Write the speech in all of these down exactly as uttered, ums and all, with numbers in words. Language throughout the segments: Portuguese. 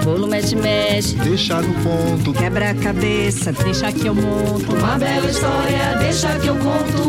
bolo mexe-mexe, deixa no ponto, quebra a cabeça, deixa que eu monto. Uma bela história, deixa que eu conto.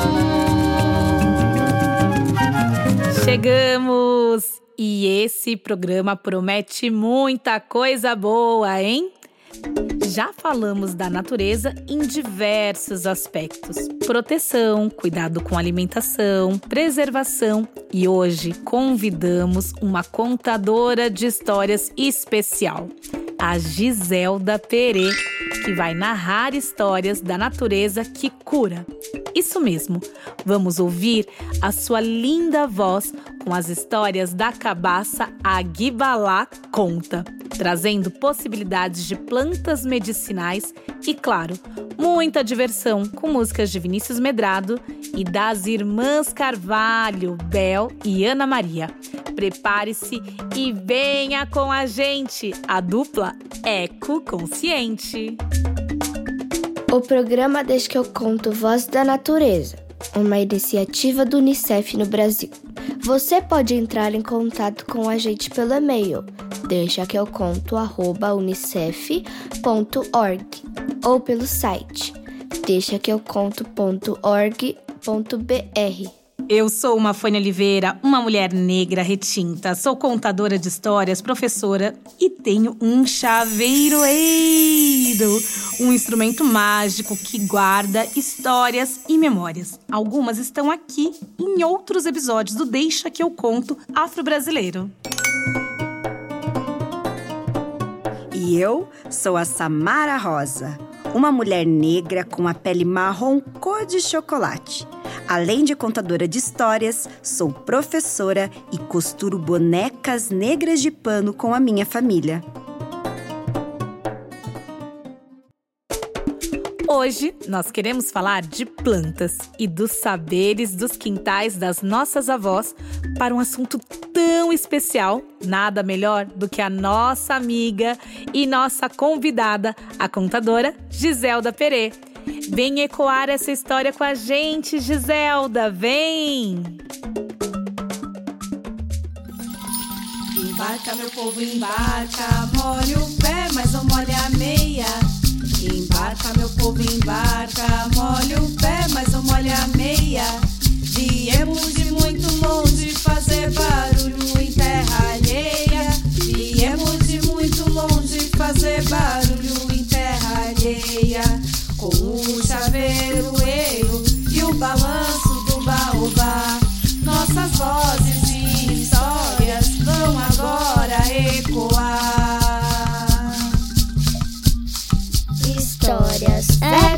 Chegamos! E esse programa promete muita coisa boa, hein? Já falamos da natureza em diversos aspectos: proteção, cuidado com alimentação, preservação. E hoje convidamos uma contadora de histórias especial, a Giselda Perê, que vai narrar histórias da natureza que cura. Isso mesmo, vamos ouvir a sua linda voz com as histórias da cabaça Aguibalá Conta, trazendo possibilidades de plantas medicinais e, claro, muita diversão com músicas de Vinícius Medrado e das irmãs Carvalho, Bel e Ana Maria. Prepare-se e venha com a gente, a dupla Eco Consciente. O programa Deixa que eu conto Voz da Natureza, uma iniciativa do Unicef no Brasil. Você pode entrar em contato com a gente pelo e-mail deixa que eu conto arroba unicef ponto org ou pelo site deixa que eu conto ponto org ponto br. Eu sou uma Fânia Oliveira, uma mulher negra retinta. Sou contadora de histórias, professora e tenho um chaveiroeiro, um instrumento mágico que guarda histórias e memórias. Algumas estão aqui em outros episódios do Deixa que eu conto Afro-Brasileiro. E eu sou a Samara Rosa, uma mulher negra com a pele marrom cor de chocolate. Além de contadora de histórias, sou professora e costuro bonecas negras de pano com a minha família. Hoje, nós queremos falar de plantas e dos saberes dos quintais das nossas avós para um assunto tão especial. Nada melhor do que a nossa amiga e nossa convidada, a contadora Giselda Perê. Vem ecoar essa história com a gente, Giselda, vem! Embarca, meu povo, embarca, molha o pé, mas não molha a meia. Embarca, meu povo, embarca, molha o pé, mas não molha a meia. Viemos de muito longe fazer barulho em terra alheia. Viemos de muito longe fazer barulho em terra alheia. Com o chaveiroeiro e o balanço do baobá, nossas vozes e histórias vão agora ecoar. Histórias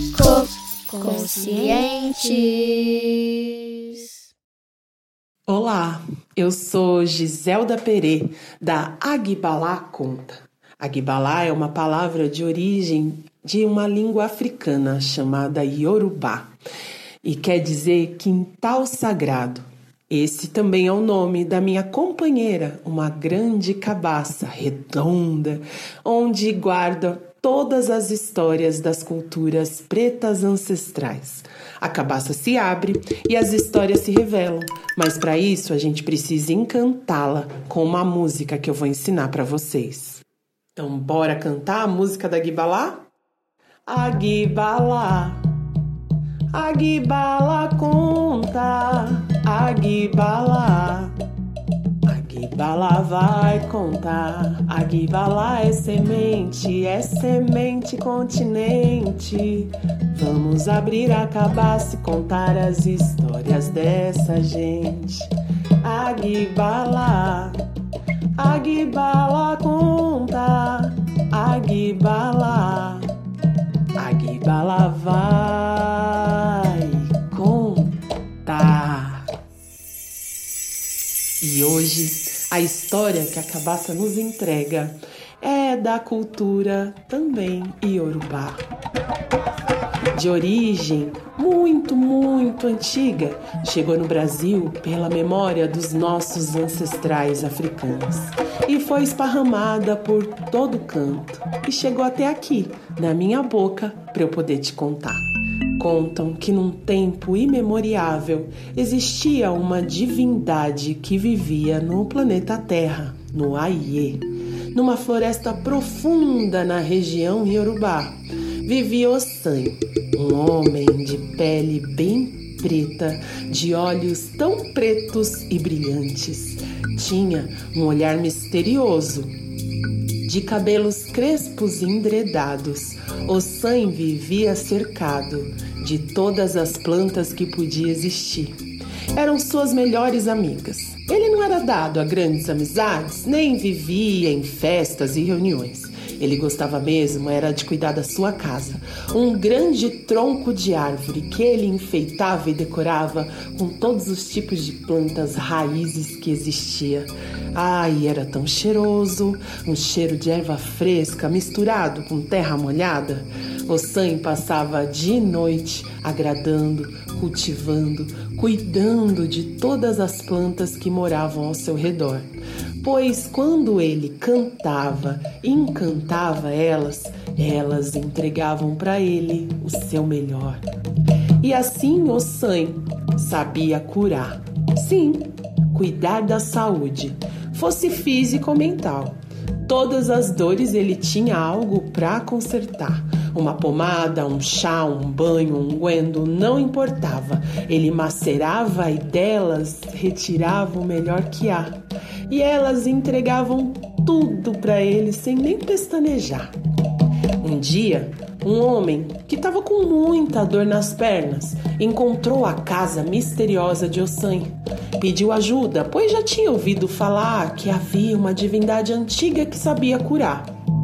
eco-conscientes. Olá, eu sou Giselda Perê, da Aguibalá Conta. Aguibalá é uma palavra de origem de uma língua africana chamada Yorubá e quer dizer quintal sagrado. Esse também é o nome da minha companheira, uma grande cabaça redonda, onde guarda todas as histórias das culturas pretas ancestrais. A cabaça se abre e as histórias se revelam, mas para isso a gente precisa encantá-la com uma música que eu vou ensinar para vocês. Então, bora cantar a música da Aguibalá? Aguibalá, Aguibalá conta, Aguibalá, Aguibalá vai contar. Aguibalá é semente, é semente continente. Vamos abrir a cabaça e contar as histórias dessa gente. Aguibalá, Aguibalá conta, Aguibalá, Aguibalá vai contar. E hoje a história que a cabaça nos entrega é da cultura também iorubá. De origem muito, muito antiga, chegou no Brasil pela memória dos nossos ancestrais africanos e foi esparramada por todo canto e chegou até aqui, na minha boca, para eu poder te contar. Contam que num tempo imemoriável existia uma divindade que vivia no planeta Terra, no Aie. numa floresta profunda na região Iorubá, vivia Ossan, um homem de pele bem preta, de olhos tão pretos e brilhantes. Tinha um olhar misterioso, de cabelos crespos e endredados. Ossan vivia cercado de todas as plantas que podia existir. Eram suas melhores amigas. Ele não era dado a grandes amizades, nem vivia em festas e reuniões. Ele gostava mesmo era de cuidar da sua casa, um grande tronco de árvore que ele enfeitava e decorava com todos os tipos de plantas, raízes que existia. Ai, era tão cheiroso, um cheiro de erva fresca misturado com terra molhada. Ossan passava de noite agradando, cultivando, cuidando de todas as plantas que moravam ao seu redor. Pois quando ele cantava e encantava elas, elas entregavam para ele o seu melhor. E assim Ossan sabia curar. Sim, cuidar da saúde, fosse física ou mental. Todas as dores ele tinha algo para consertar. Uma pomada, um chá, um banho, um unguento, não importava. Ele macerava e delas retirava o melhor que há. E elas entregavam tudo para ele sem nem pestanejar. Um dia, um homem que estava com muita dor nas pernas encontrou a casa misteriosa de Ossan. Pediu ajuda, pois já tinha ouvido falar que havia uma divindade antiga que sabia curar.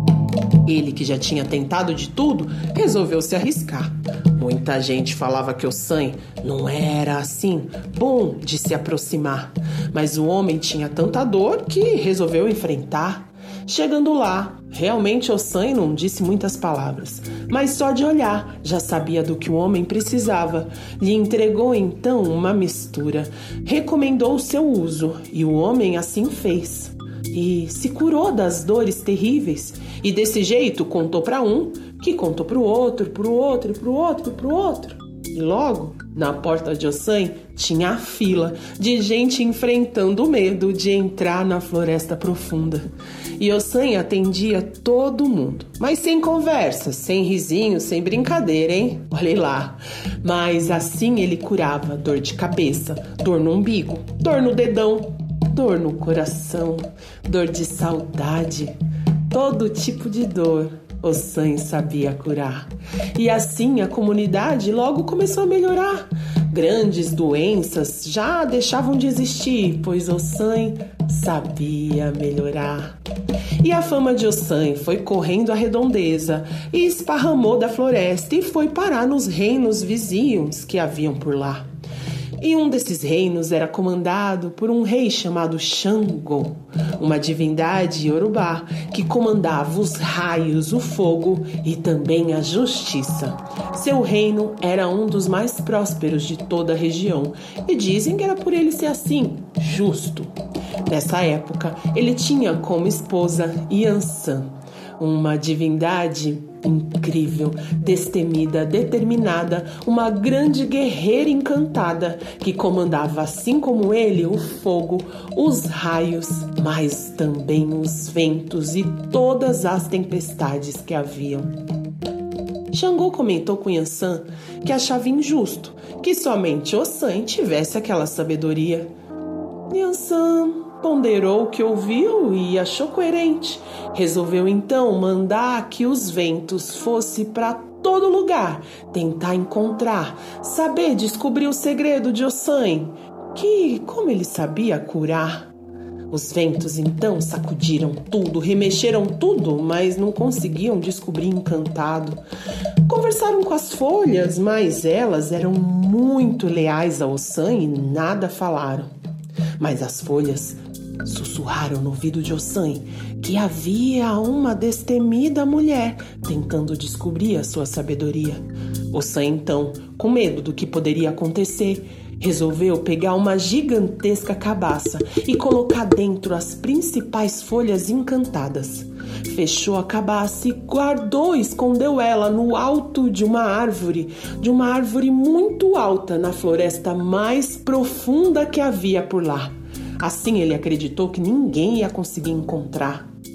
Ele, que já tinha tentado de tudo, resolveu se arriscar. Muita gente falava que Ossan não era assim, bom de se aproximar. Mas o homem tinha tanta dor que resolveu enfrentar. Chegando lá, realmente Ossan não disse muitas palavras, mas só de olhar já sabia do que o homem precisava. Lhe entregou então uma mistura, recomendou o seu uso e o homem assim fez. E se curou das dores terríveis. E desse jeito contou para um, que contou para o outro, para o outro, para o outro, para o outro. E logo, na porta de Ossan, tinha a fila de gente enfrentando o medo de entrar na floresta profunda. E Ossan atendia todo mundo, mas sem conversa, sem risinho, sem brincadeira, hein? Olha lá. Mas assim ele curava dor de cabeça, dor no umbigo, dor no dedão, dor no coração, dor de saudade, todo tipo de dor Ossan sabia curar. E assim a comunidade logo começou a melhorar. Grandes doenças já deixavam de existir, pois Ossan sabia melhorar. E a fama de Ossan foi correndo a redondeza e esparramou da floresta e foi parar nos reinos vizinhos que haviam por lá. E um desses reinos era comandado por um rei chamado Xangô, uma divindade iorubá que comandava os raios, o fogo e também a justiça. Seu reino era um dos mais prósperos de toda a região e dizem que era por ele ser assim, justo. Nessa época, ele tinha como esposa Yansan, uma divindade incrível, destemida, determinada, uma grande guerreira encantada que comandava, assim como ele, o fogo, os raios, mas também os ventos e todas as tempestades que haviam. Xangô comentou com Yansan que achava injusto que somente Ossan tivesse aquela sabedoria. Yansan ponderou o que ouviu e achou coerente. Resolveu então mandar que os ventos fossem para todo lugar, tentar encontrar, saber descobrir o segredo de Ossan, que, como ele sabia curar. Os ventos então sacudiram tudo, remexeram tudo, mas não conseguiam descobrir encantado. Conversaram com as folhas, mas elas eram muito leais a Ossan e nada falaram. Mas as folhas sussurraram no ouvido de Ossan que havia uma destemida mulher tentando descobrir a sua sabedoria. Ossan, então, com medo do que poderia acontecer, resolveu pegar uma gigantesca cabaça e colocar dentro as principais folhas encantadas. Fechou a cabaça e guardou e escondeu ela no alto de uma árvore, de uma árvore muito alta na floresta mais profunda que havia por lá. Assim ele acreditou que ninguém ia conseguir encontrar.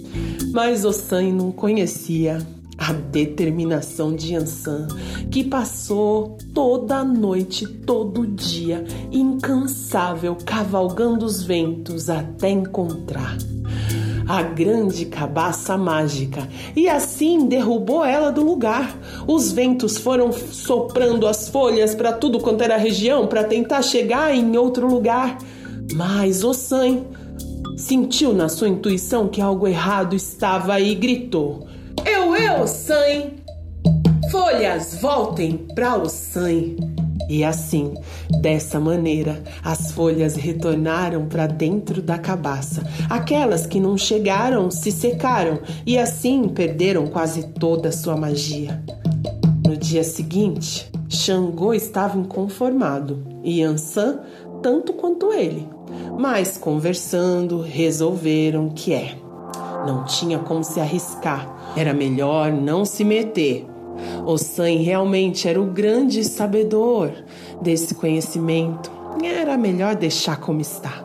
Mas Ossan não conhecia a determinação de Yansan, que passou toda a noite, todo dia, incansável, cavalgando os ventos até encontrar a grande cabaça mágica, e assim derrubou ela do lugar. Os ventos foram soprando as folhas para tudo quanto era região para tentar chegar em outro lugar. Mas Ossan sentiu na sua intuição que algo errado estava e gritou: Eu, eu, Ossan! Folhas, voltem para Ossan! E assim, dessa maneira, as folhas retornaram para dentro da cabaça. Aquelas que não chegaram se secaram e assim perderam quase toda a sua magia. No dia seguinte, Xangô estava inconformado e Yansan tanto quanto ele. Mas conversando, resolveram que é. Não tinha como se arriscar. Era melhor não se meter. Ossan realmente era o grande sabedor desse conhecimento. Era melhor deixar como está.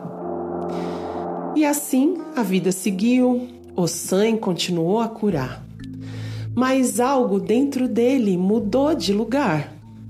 E assim a vida seguiu. Ossan continuou a curar. Mas algo dentro dele mudou de lugar.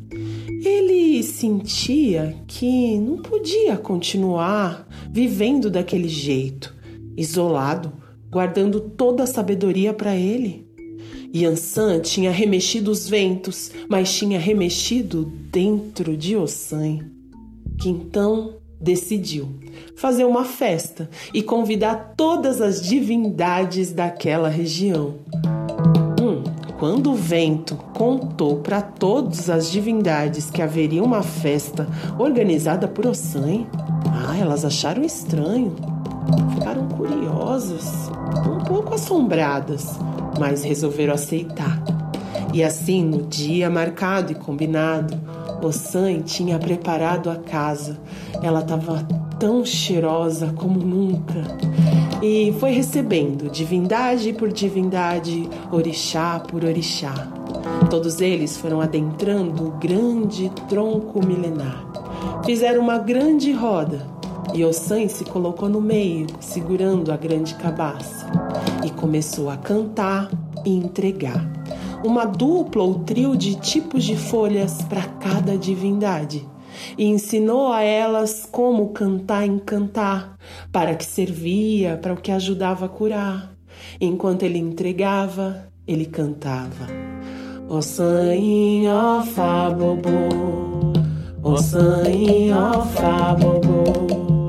Ele sentia que não podia continuar vivendo daquele jeito, isolado, guardando toda a sabedoria para ele. Yansan tinha remexido os ventos, mas tinha remexido dentro de Ossan, que então decidiu fazer uma festa e convidar todas as divindades daquela região. Hum, quando o vento contou para todas as divindades que haveria uma festa organizada por Ossan, ah, elas acharam estranho, ficaram curiosas, um pouco assombradas, mas resolveram aceitar. E assim, no dia marcado e combinado, Ossan tinha preparado a casa. Ela estava tão cheirosa como nunca. E foi recebendo divindade por divindade, orixá por orixá. Todos eles foram adentrando o grande tronco milenar. Fizeram uma grande roda e Ossan se colocou no meio, segurando a grande cabaça. E começou a cantar e entregar uma dupla ou trio de tipos de folhas para cada divindade. E ensinou a elas como cantar e encantar, para que servia, para o que ajudava a curar. Enquanto ele entregava, ele cantava: Ossan ofa bobo, Ossan ofa bobo,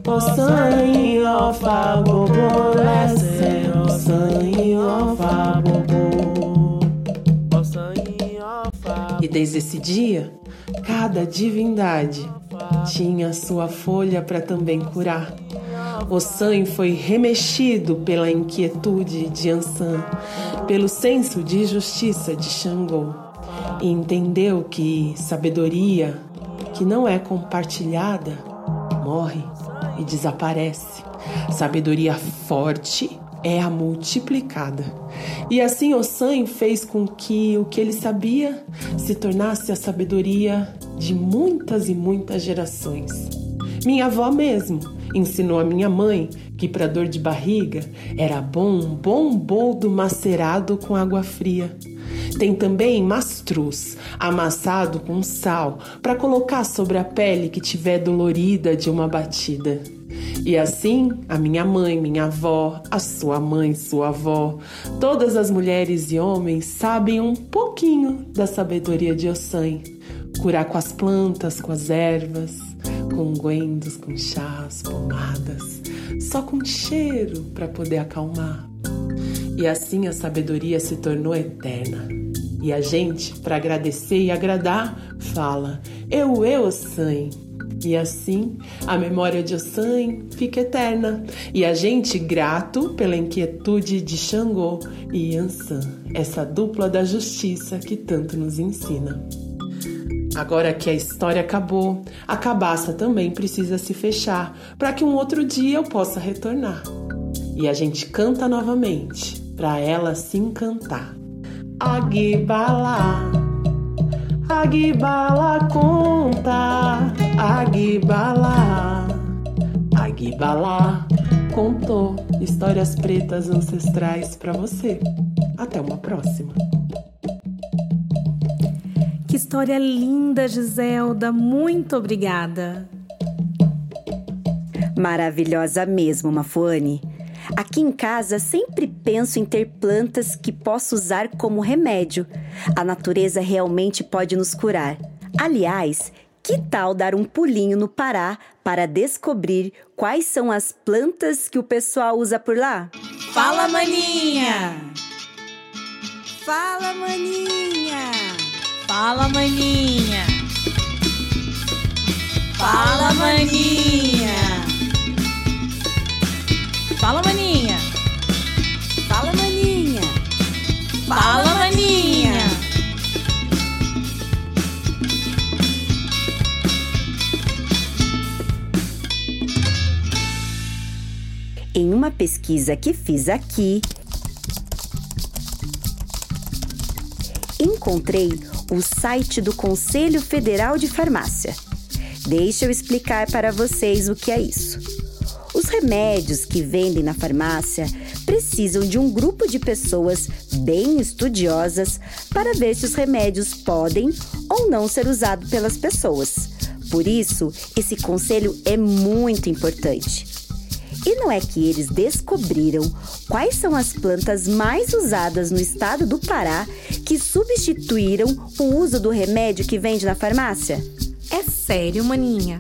Ossan ofa bobo, lesse, Ossan ofa bobo, Ossan ofa. E desde esse dia, cada divindade tinha sua folha para também curar. Ossan foi remexido pela inquietude de Yansan, pelo senso de justiça de Xangô, e entendeu que sabedoria que não é compartilhada morre e desaparece. Sabedoria forte é a multiplicada. E assim Ossan fez com que o que ele sabia se tornasse a sabedoria de muitas e muitas gerações. Minha avó mesmo ensinou a minha mãe que para dor de barriga era bom um bom boldo macerado com água fria. Tem também mastruz, amassado com sal, para colocar sobre a pele que tiver dolorida de uma batida. E assim, a minha mãe, minha avó, a sua mãe, sua avó, todas as mulheres e homens sabem um pouquinho da sabedoria de Ossan. Curar com as plantas, com as ervas, com ungüentos, com chás, pomadas, só com cheiro para poder acalmar. E assim a sabedoria se tornou eterna. E a gente, para agradecer e agradar, fala: Eu, eu, Ossan. E assim, a memória de Ossan fica eterna. E a gente grato pela inquietude de Xangô e Yansan, essa dupla da justiça que tanto nos ensina. Agora que a história acabou, a cabaça também precisa se fechar para que um outro dia eu possa retornar. E a gente canta novamente, para ela se encantar. Agibala, Agibala conta, Agibala, Agibala contou histórias pretas ancestrais para você. Até uma próxima. Que história linda, Giselda. Muito obrigada. Maravilhosa mesmo, Mafuane. Aqui em casa sempre penso em ter plantas que posso usar como remédio. A natureza realmente pode nos curar. Aliás, que tal dar um pulinho no Pará para descobrir quais são as plantas que o pessoal usa por lá? Fala, maninha! Fala, maninha! Fala, maninha! Fala, maninha! Fala, maninha! Fala, maninha! Fala, maninha! Em uma pesquisa que fiz aqui, encontrei o site do Conselho Federal de Farmácia. Deixa eu explicar para vocês o que é isso. Os remédios que vendem na farmácia precisam de um grupo de pessoas bem estudiosas para ver se os remédios podem ou não ser usados pelas pessoas. Por isso, esse conselho é muito importante. E não é que eles descobriram quais são as plantas mais usadas no estado do Pará que substituíram o uso do remédio que vende na farmácia? É sério, maninha?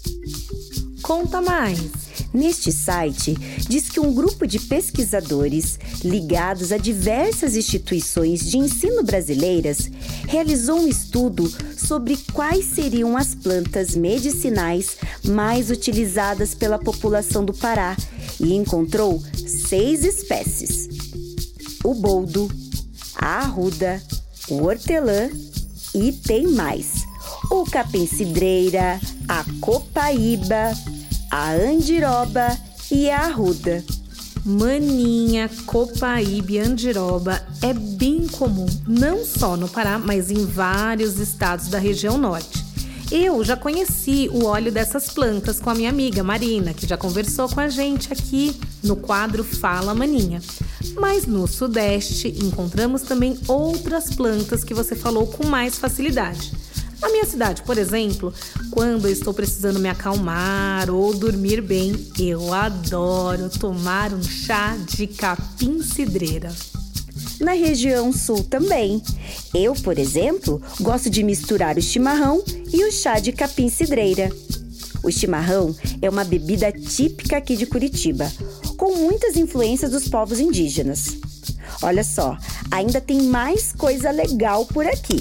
Conta mais. Neste site, diz que um grupo de pesquisadores ligados a diversas instituições de ensino brasileiras realizou um estudo sobre quais seriam as plantas medicinais mais utilizadas pela população do Pará e encontrou seis espécies: o boldo, a arruda, o hortelã e tem mais: o capim-cidreira, a copaíba, a andiroba e a arruda. Maninha, copaíba e andiroba é bem comum, não só no Pará, mas em vários estados da região norte. Eu já conheci o óleo dessas plantas com a minha amiga Marina, que já conversou com a gente aqui no quadro Fala, Maninha. Mas no Sudeste encontramos também outras plantas que você falou com mais facilidade. Na minha cidade, por exemplo, quando eu estou precisando me acalmar ou dormir bem, eu adoro tomar um chá de capim-cidreira. Na região sul também. Eu, por exemplo, gosto de misturar o chimarrão e o chá de capim-cidreira. O chimarrão é uma bebida típica aqui de Curitiba, com muitas influências dos povos indígenas. Olha só, ainda tem mais coisa legal por aqui.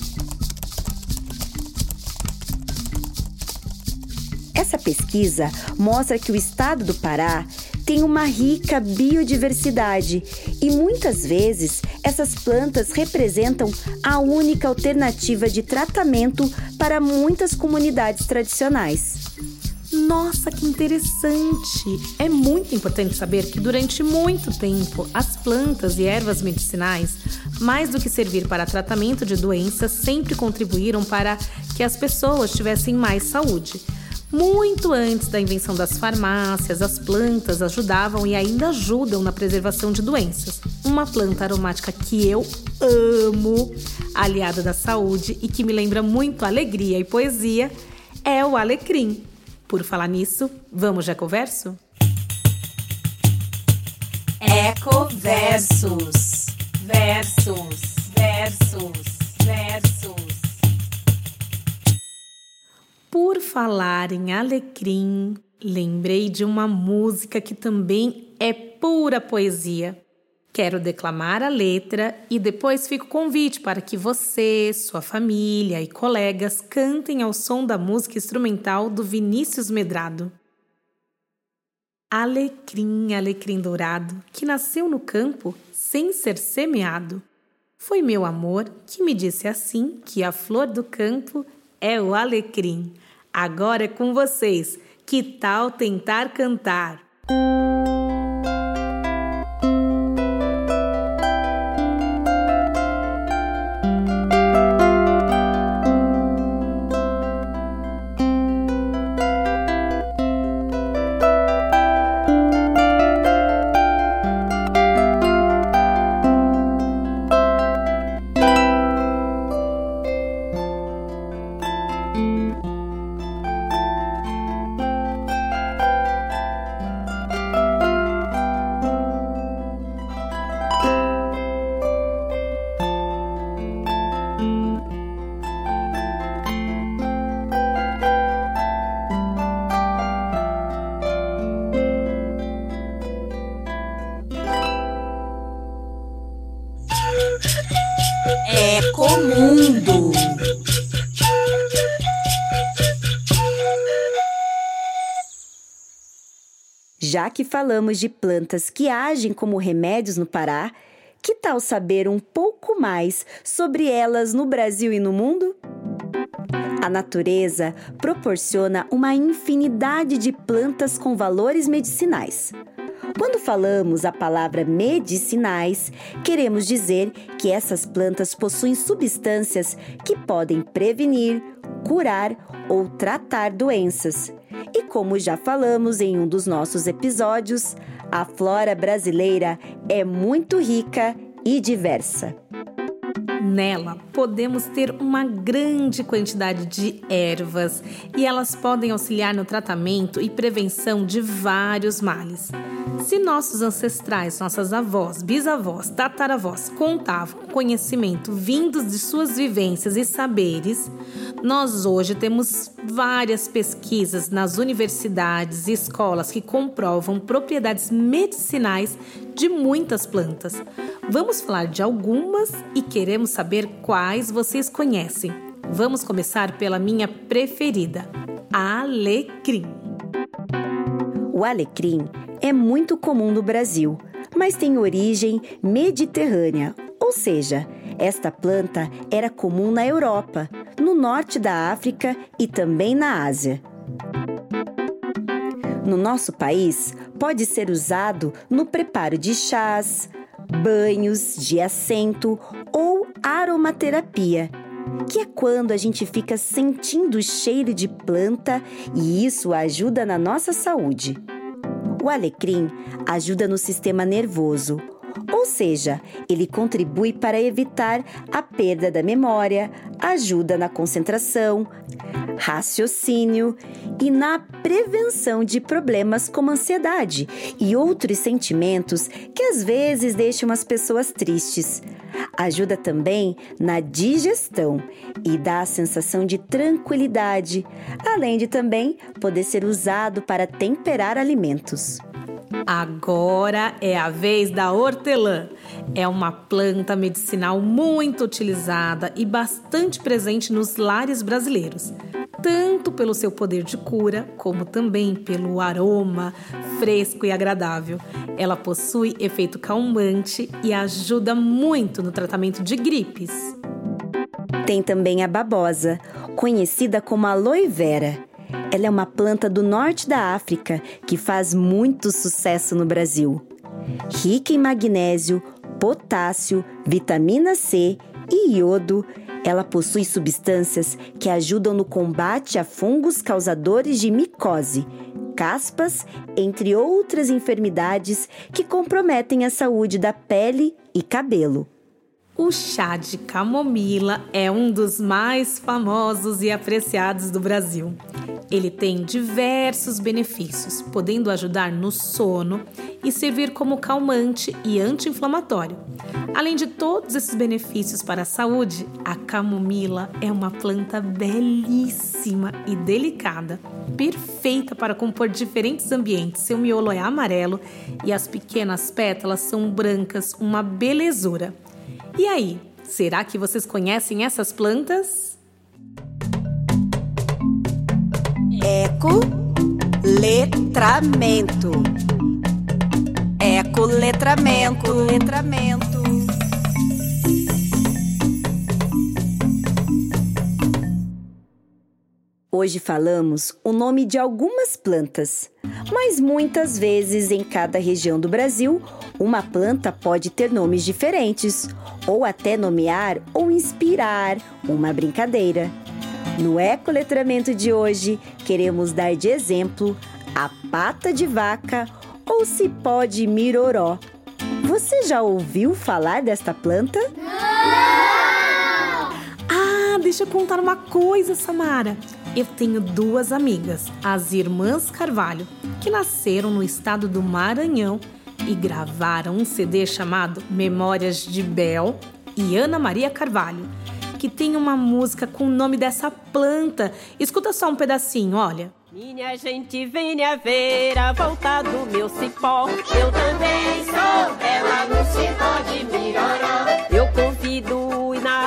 Essa pesquisa mostra que o estado do Pará tem uma rica biodiversidade e muitas vezes essas plantas representam a única alternativa de tratamento para muitas comunidades tradicionais. Nossa, que interessante! É muito importante saber que durante muito tempo as plantas e ervas medicinais, mais do que servir para tratamento de doenças, sempre contribuíram para que as pessoas tivessem mais saúde. Muito antes da invenção das farmácias, as plantas ajudavam e ainda ajudam na preservação de doenças. Uma planta aromática que eu amo, aliada da saúde e que me lembra muito alegria e poesia, é o alecrim. Por falar nisso, vamos de Ecoverso? Ecoversos, versos, versos, versos. Por falar em alecrim, lembrei de uma música que também é pura poesia. Quero declamar a letra e depois fica o convite para que você, sua família e colegas cantem ao som da música instrumental do Vinícius Medrado. Alecrim, alecrim dourado, que nasceu no campo sem ser semeado. Foi meu amor que me disse assim que a flor do campo é o alecrim. Agora é com vocês. Que tal tentar cantar? Ecomundo. Já que falamos de plantas que agem como remédios no Pará, que tal saber um pouco mais sobre elas no Brasil e no mundo? A natureza proporciona uma infinidade de plantas com valores medicinais. Quando falamos a palavra medicinais, queremos dizer que essas plantas possuem substâncias que podem prevenir, curar ou tratar doenças. E como já falamos em um dos nossos episódios, a flora brasileira é muito rica e diversa. Nela, podemos ter uma grande quantidade de ervas e elas podem auxiliar no tratamento e prevenção de vários males. Se nossos ancestrais, nossas avós, bisavós, tataravós contavam com conhecimento vindos de suas vivências e saberes, nós hoje temos várias pesquisas nas universidades e escolas que comprovam propriedades medicinais de muitas plantas. Vamos falar de algumas e queremos saber quais vocês conhecem. Vamos começar pela minha preferida, alecrim. O alecrim é muito comum no Brasil, mas tem origem mediterrânea, ou seja, esta planta era comum na Europa, no norte da África e também na Ásia. No nosso país, pode ser usado no preparo de chás, banhos de assento ou aromaterapia, que é quando a gente fica sentindo o cheiro de planta e isso ajuda na nossa saúde. O alecrim ajuda no sistema nervoso, ou seja, ele contribui para evitar a perda da memória, ajuda na concentração, raciocínio e na prevenção de problemas como ansiedade e outros sentimentos que às vezes deixam as pessoas tristes. Ajuda também na digestão e dá a sensação de tranquilidade, além de também poder ser usado para temperar alimentos. Agora é a vez da hortelã. É uma planta medicinal muito utilizada e bastante presente nos lares brasileiros, tanto pelo seu poder de cura, como também pelo aroma fresco e agradável. Ela possui efeito calmante e ajuda muito no tratamento de gripes. Tem também a babosa, conhecida como aloe vera. Ela é uma planta do norte da África que faz muito sucesso no Brasil. Rica em magnésio, potássio, vitamina C e iodo, ela possui substâncias que ajudam no combate a fungos causadores de micose, caspas, entre outras enfermidades que comprometem a saúde da pele e cabelo. O chá de camomila é um dos mais famosos e apreciados do Brasil. Ele tem diversos benefícios, podendo ajudar no sono e servir como calmante e anti-inflamatório. Além de todos esses benefícios para a saúde, a camomila é uma planta belíssima e delicada, perfeita para compor diferentes ambientes. Seu miolo é amarelo e as pequenas pétalas são brancas, uma belezura. E aí, será que vocês conhecem essas plantas? Ecoletramento. Ecoletramento. Letramento. Hoje falamos o nome de algumas plantas, mas muitas vezes em cada região do Brasil, uma planta pode ter nomes diferentes, ou até nomear ou inspirar uma brincadeira. No ecoletramento de hoje, queremos dar de exemplo a pata de vaca ou cipó de miroró. Você já ouviu falar desta planta? Não! Ah, deixa eu contar uma coisa, Samara. Eu tenho duas amigas, as irmãs Carvalho, que nasceram no estado do Maranhão e gravaram um C D chamado Memórias de Bel e Ana Maria Carvalho, que tem uma música com o nome dessa planta. Escuta só um pedacinho, olha. Minha gente, venha ver a volta do meu cipó. Eu também sou ela no cipó de miroró. Eu convido e na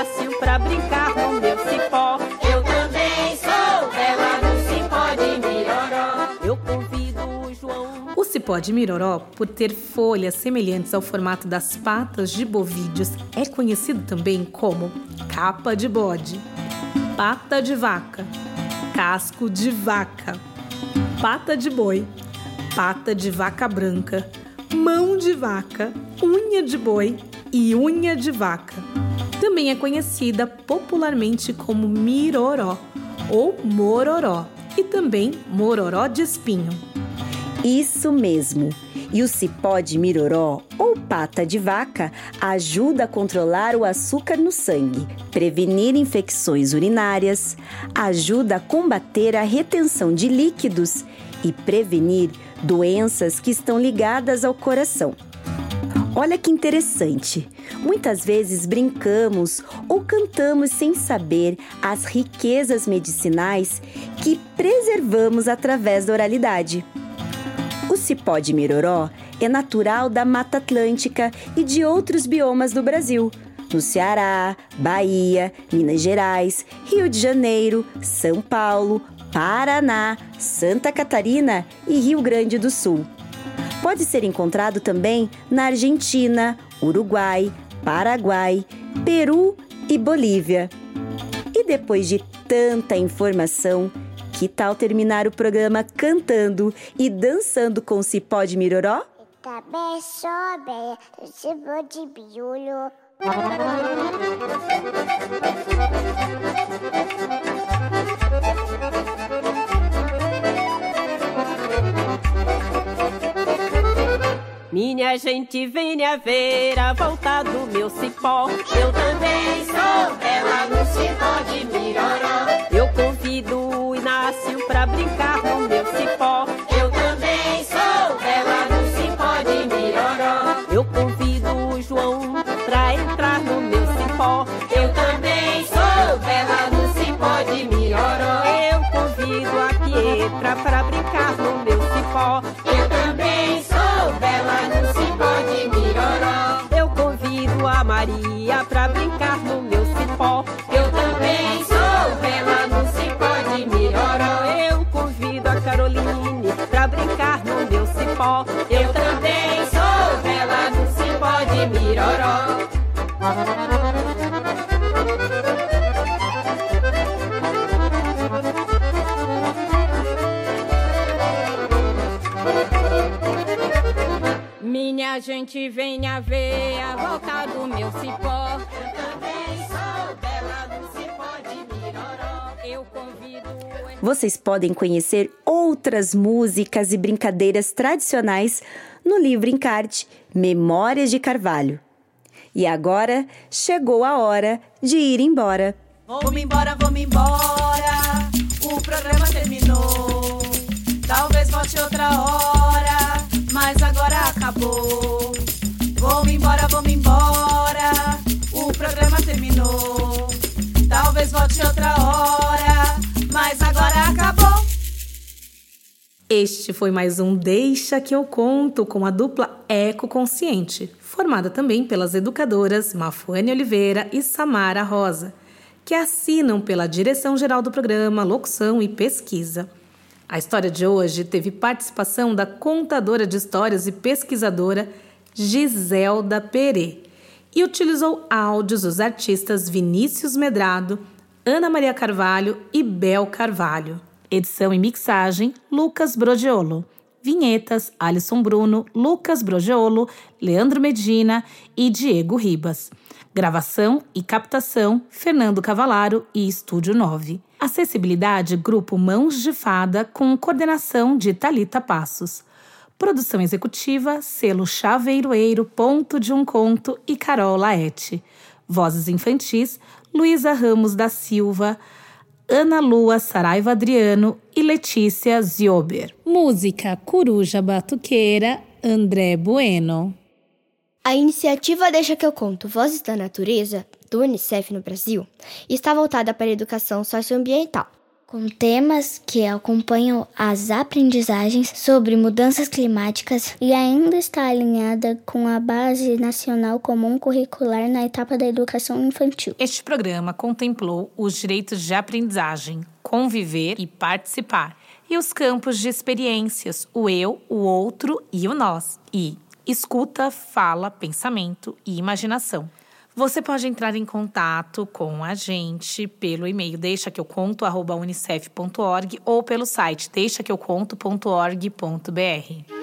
cipó de miroró, por ter folhas semelhantes ao formato das patas de bovídeos, é conhecido também como capa de bode, pata de vaca, casco de vaca, pata de boi, pata de vaca branca, mão de vaca, unha de boi e unha de vaca. Também é conhecida popularmente como miroró ou mororó e também mororó de espinho. Isso mesmo! E o cipó de miroró ou pata de vaca ajuda a controlar o açúcar no sangue, prevenir infecções urinárias, ajuda a combater a retenção de líquidos e prevenir doenças que estão ligadas ao coração. Olha que interessante! Muitas vezes brincamos ou cantamos sem saber as riquezas medicinais que preservamos através da oralidade. O cipó de miroró é natural da Mata Atlântica e de outros biomas do Brasil, no Ceará, Bahia, Minas Gerais, Rio de Janeiro, São Paulo, Paraná, Santa Catarina e Rio Grande do Sul. Pode ser encontrado também na Argentina, Uruguai, Paraguai, Peru e Bolívia. E depois de tanta informação, que tal terminar o programa cantando e dançando com o cipó de miroró? Minha gente, venha ver a volta do meu cipó. Eu também sou bela no cipó de miroró. Eu convido o Inácio pra brincar no meu cipó. Eu também sou bela no cipó de miroró. Eu convido o João pra entrar no meu cipó. Eu também sou bela no cipó de miroró. Eu convido a Pietra pra brincar no meu cipó. Eu também sou bela no cipó de miroró. Eu convido a Maria pra brincar no meu cipó. Eu também sou bela no cipó de miroró. Eu convido a Caroline pra brincar no meu cipó. Eu também sou bela no cipó de miroró. Minha gente, venha ver a volta do meu cipó. Eu também sou bela no cipó de miroró. Eu convido... Vocês podem conhecer outras músicas e brincadeiras tradicionais no livro encarte Memórias de Carvalho. E agora chegou a hora de ir embora. Vou-me embora, vou-me embora. O programa terminou. Talvez volte outra hora, mas agora acabou. Vou-me embora, vou-me embora. O programa terminou. Talvez volte outra hora, mas agora acabou. Este foi mais um Deixa que eu conto com a dupla Ecoconsciente, formada também pelas educadoras Mafuane Oliveira e Samara Rosa, que assinam pela direção-geral do programa, locução e pesquisa. A história de hoje teve participação da contadora de histórias e pesquisadora Giselda Perê e utilizou áudios dos artistas Vinícius Medrado, Ana Maria Carvalho e Bel Carvalho. Edição e mixagem, Lucas Brogiolo. Vinhetas, Alisson Bruno, Lucas Brogiolo, Leandro Medina e Diego Ribas. Gravação e captação, Fernando Cavalaro e Estúdio nove. Acessibilidade, Grupo Mãos de Fada, com coordenação de Thalita Passos. Produção executiva, selo Chaveiroeiro, Ponto de um Conto e Carol Laete. Vozes infantis, Luísa Ramos da Silva, Ana Lua Saraiva Adriano e Letícia Ziober. Música Coruja Batuqueira, André Bueno. A iniciativa Deixa que eu conto, Vozes da Natureza, do Unicef no Brasil, está voltada para a educação socioambiental, com temas que acompanham as aprendizagens sobre mudanças climáticas e ainda está alinhada com a Base Nacional Comum Curricular na etapa da educação infantil. Este programa contemplou os direitos de aprendizagem, conviver e participar, E os campos de experiências, o eu, o outro e o nós. E escuta, fala, pensamento e imaginação. Você pode entrar em contato com a gente pelo e-mail deixa que eu conto arroba unicef ponto org ou pelo site deixa que eu conto ponto org ponto br.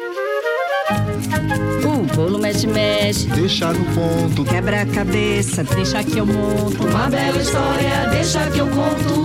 O bolo mexe-mexe, Deixa no ponto. quebra a cabeça, Deixa que eu monto Uma bela história, deixa que eu conto.